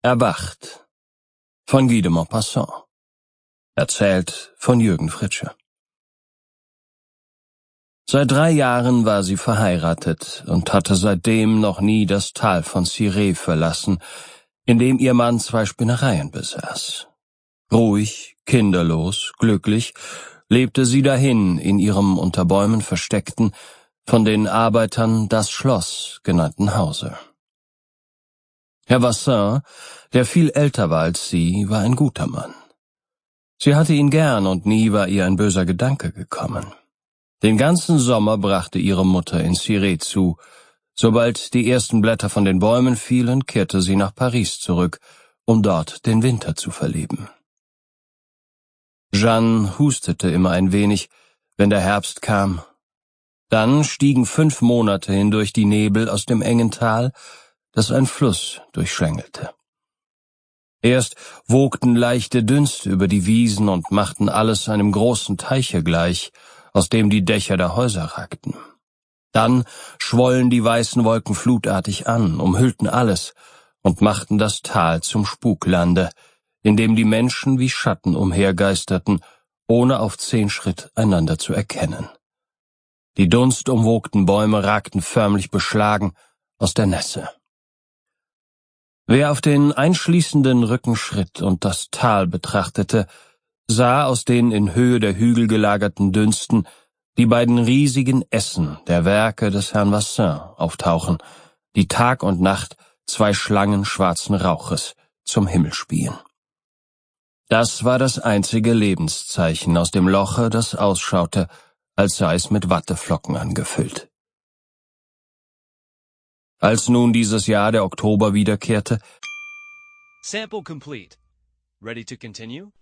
Erwacht von Guy de Maupassant. Erzählt von Jürgen Fritsche. Seit 3 Jahren war sie verheiratet und hatte seitdem noch nie das Tal von Cirey verlassen, in dem ihr Mann 2 Spinnereien besaß. Ruhig, kinderlos, glücklich lebte sie dahin in ihrem unter Bäumen versteckten, von den Arbeitern das Schloss genannten Hause. Herr Vassin, der viel älter war als sie, war ein guter Mann. Sie hatte ihn gern und nie war ihr ein böser Gedanke gekommen. Den ganzen Sommer brachte ihre Mutter in Cirey zu. Sobald die ersten Blätter von den Bäumen fielen, kehrte sie nach Paris zurück, um dort den Winter zu verleben. Jeanne hustete immer ein wenig, wenn der Herbst kam. Dann stiegen 5 Monate hindurch die Nebel aus dem engen Tal, das ein Fluss durchschlängelte. Erst wogten leichte Dünste über die Wiesen und machten alles einem großen Teiche gleich, aus dem die Dächer der Häuser ragten. Dann schwollen die weißen Wolken flutartig an, umhüllten alles und machten das Tal zum Spuklande, in dem die Menschen wie Schatten umhergeisterten, ohne auf 10 Schritt einander zu erkennen. Die dunstumwogten Bäume ragten förmlich beschlagen aus der Nässe. Wer auf den einschließenden Rücken schritt und das Tal betrachtete, sah aus den in Höhe der Hügel gelagerten Dünsten die beiden riesigen Essen der Werke des Herrn Vassin auftauchen, die Tag und Nacht 2 Schlangen schwarzen Rauches zum Himmel spien. Das war das einzige Lebenszeichen aus dem Loche, das ausschaute, als sei es mit Watteflocken angefüllt. Als nun dieses Jahr der Oktober wiederkehrte, Sample complete. Ready to continue?